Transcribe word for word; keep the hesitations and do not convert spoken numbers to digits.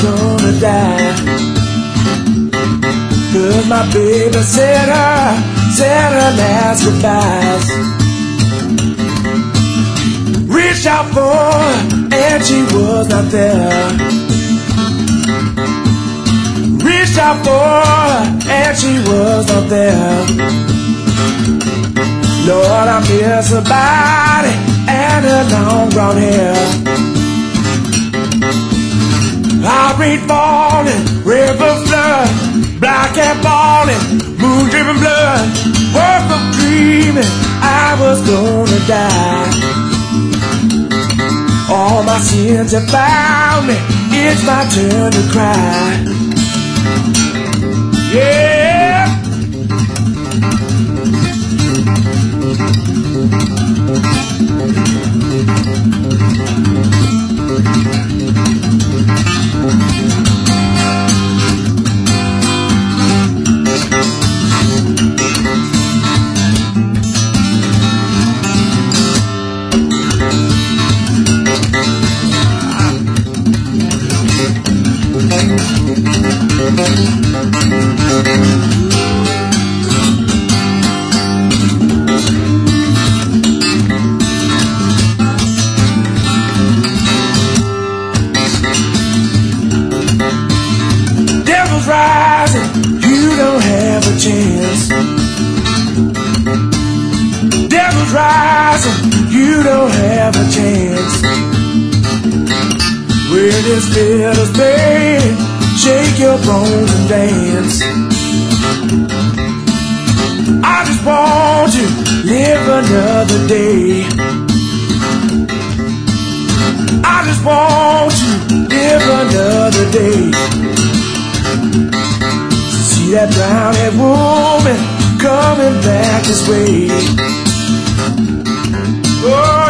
gonna die. Cause my baby said her, said her last goodbyes. Reached out for her and she was not there. Reached out for her and she was not there. Lord, I miss her body and her long brown hair. Our rain falling, river flood, black cat falling, moon dripping blood. Woke up dreaming I was gonna die. All my sins have found me, it's my turn to cry. Yeah. Devil's rising, you don't have a chance. Devil's rising, you don't have a chance. When this fiddle's playing, shake your bones and dance. I just want to live another day. I just want to live another day. See that brown-haired woman coming back this way. Oh.